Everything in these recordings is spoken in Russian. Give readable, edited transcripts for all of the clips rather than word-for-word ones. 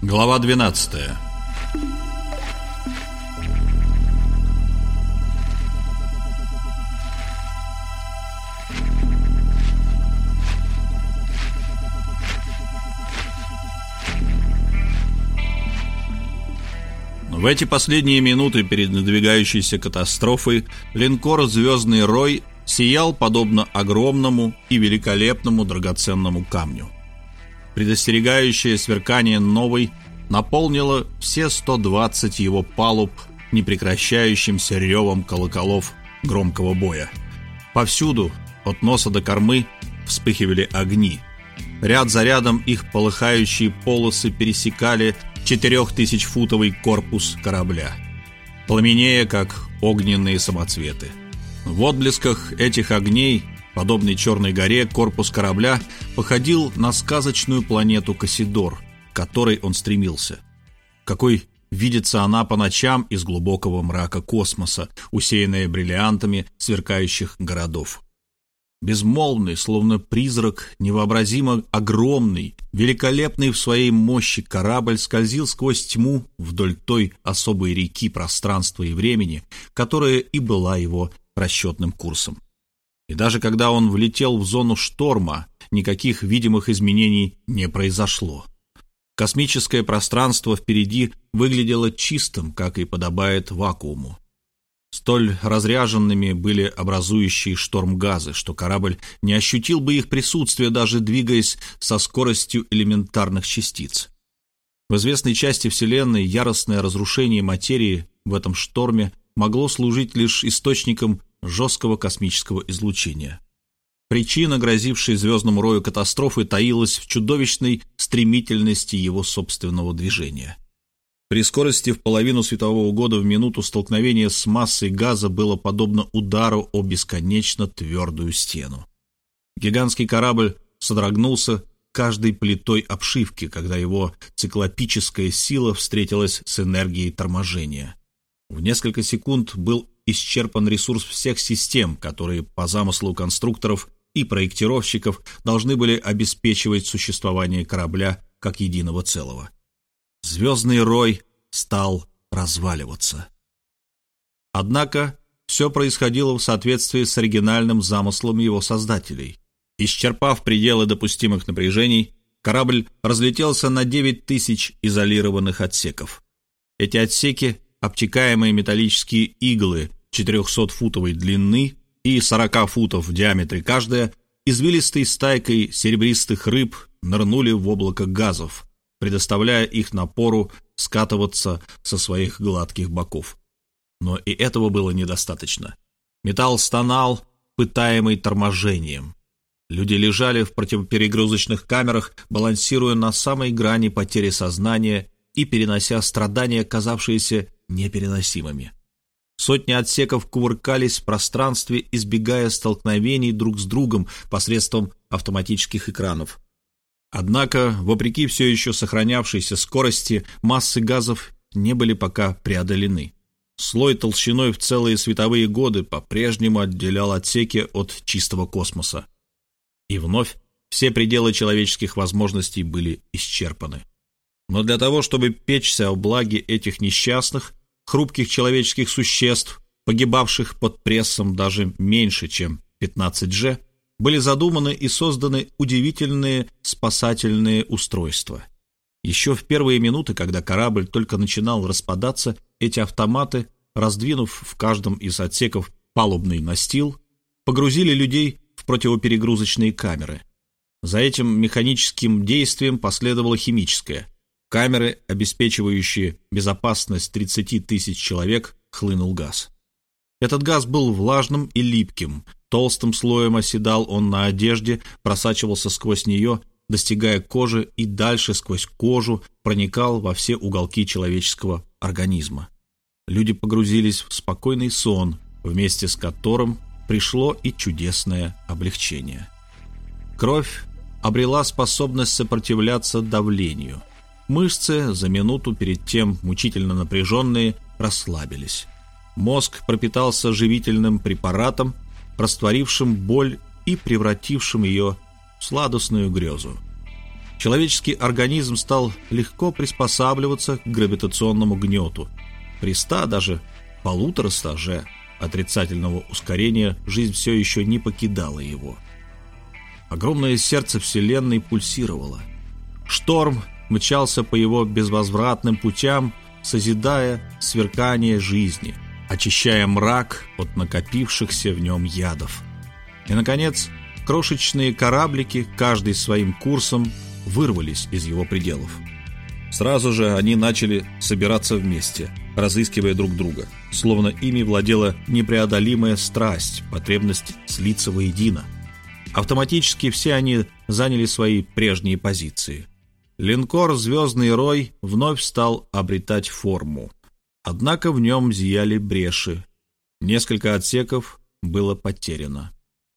Глава 12. В эти последние минуты перед надвигающейся катастрофой линкор «Звездный Рой» сиял подобно огромному и великолепному драгоценному камню. Предостерегающее сверкание новой наполнило все 120 его палуб непрекращающимся ревом колоколов громкого боя. Повсюду, от носа до кормы, вспыхивали огни. Ряд за рядом их полыхающие полосы пересекали 4000-футовый корпус корабля, пламенея, как огненные самоцветы. В отблесках этих огней, подобный Черной горе, корпус корабля походил на сказочную планету Кассидор, к которой он стремился, какой видится она по ночам из глубокого мрака космоса, усеянная бриллиантами сверкающих городов. Безмолвный, словно призрак, невообразимо огромный, великолепный в своей мощи корабль скользил сквозь тьму вдоль той особой реки пространства и времени, которая и была его расчетным курсом. И даже когда он влетел в зону шторма, никаких видимых изменений не произошло. Космическое пространство впереди выглядело чистым, как и подобает вакууму. Столь разряженными были образующие шторм газы, что корабль не ощутил бы их присутствия, даже двигаясь со скоростью элементарных частиц. В известной части Вселенной яростное разрушение материи в этом шторме могло служить лишь источником жесткого космического излучения. Причина, грозившей Звездному Рою катастрофы, таилась в чудовищной стремительности его собственного движения. При скорости в половину светового года в минуту столкновение с массой газа было подобно удару о бесконечно твердую стену. Гигантский корабль содрогнулся каждой плитой обшивки, когда его циклопическая сила встретилась с энергией торможения. В несколько секунд был исчерпан ресурс всех систем, которые по замыслу конструкторов и проектировщиков должны были обеспечивать существование корабля как единого целого. Звездный Рой стал разваливаться. Однако все происходило в соответствии с оригинальным замыслом его создателей. Исчерпав пределы допустимых напряжений, корабль разлетелся на 9000 изолированных отсеков. Эти отсеки, обтекаемые металлические иглы 400-футовой длины и 40 футов в диаметре каждая, извилистой стайкой серебристых рыб нырнули в облако газов, предоставляя их напору скатываться со своих гладких боков. Но и этого было недостаточно. Металл стонал, пытаемый торможением. Люди лежали в противоперегрузочных камерах, балансируя на самой грани потери сознания и перенося страдания, казавшиеся непереносимыми. Сотни отсеков кувыркались в пространстве, избегая столкновений друг с другом посредством автоматических экранов. Однако, вопреки все еще сохранявшейся скорости, массы газов не были пока преодолены. Слой толщиной в целые световые годы по-прежнему отделял отсеки от чистого космоса. И вновь все пределы человеческих возможностей были исчерпаны. Но для того, чтобы печься о благе этих несчастных, хрупких человеческих существ, погибавших под прессом даже меньше, чем 15G, были задуманы и созданы удивительные спасательные устройства. Еще в первые минуты, когда корабль только начинал распадаться, эти автоматы, раздвинув в каждом из отсеков палубный настил, погрузили людей в противоперегрузочные камеры. За этим механическим действием последовало химическое. В камеры, обеспечивающие безопасность 30 000 человек, хлынул газ. Этот газ был влажным и липким. Толстым слоем оседал он на одежде, просачивался сквозь нее, достигая кожи и дальше сквозь кожу проникал во все уголки человеческого организма. Люди погрузились в спокойный сон, вместе с которым пришло и чудесное облегчение. Кровь обрела способность сопротивляться давлению. Мышцы, за минуту перед тем мучительно напряженные, расслабились. Мозг пропитался живительным препаратом, растворившим боль и превратившим ее в сладостную грезу. Человеческий организм стал легко приспосабливаться к гравитационному гнету. При 100, даже 150 же отрицательного ускорения жизнь все еще не покидала его. Огромное сердце Вселенной пульсировало. Шторм мчался по его безвозвратным путям, созидая сверкание жизни, очищая мрак от накопившихся в нем ядов. И, наконец, крошечные кораблики, каждый своим курсом, вырвались из его пределов. Сразу же они начали собираться вместе, разыскивая друг друга, словно ими владела непреодолимая страсть, потребность слиться воедино. Автоматически все они заняли свои прежние позиции. Линкор «Звездный Рой» вновь стал обретать форму. Однако в нем зияли бреши. Несколько отсеков было потеряно.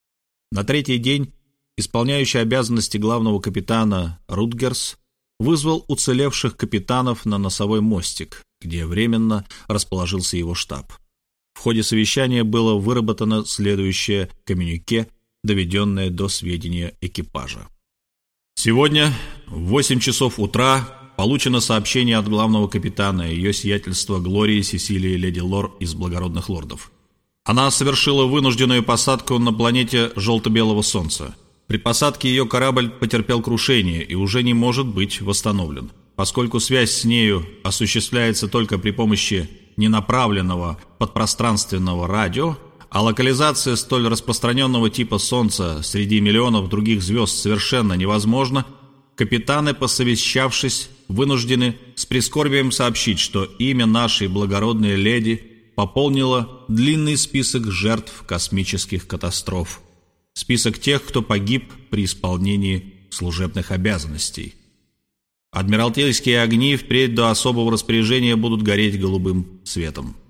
На третий день исполняющий обязанности главного капитана Рутгерс вызвал уцелевших капитанов на носовой мостик, где временно расположился его штаб. В ходе совещания было выработано следующее коммюнике, доведенное до сведения экипажа. Сегодня в 8 часов утра получено сообщение от главного капитана ее сиятельства Глории Сесилии Леди Лор из Благородных Лордов. Она совершила вынужденную посадку на планете желто-белого Солнца. При посадке ее корабль потерпел крушение и уже не может быть восстановлен, поскольку связь с нею осуществляется только при помощи ненаправленного подпространственного радио, а локализация столь распространенного типа Солнца среди миллионов других звезд совершенно невозможна. Капитаны, посовещавшись, вынуждены с прискорбием сообщить, что имя нашей благородной леди пополнило длинный список жертв космических катастроф. Список тех, кто погиб при исполнении служебных обязанностей. Адмиралтейские огни впредь до особого распоряжения будут гореть голубым светом.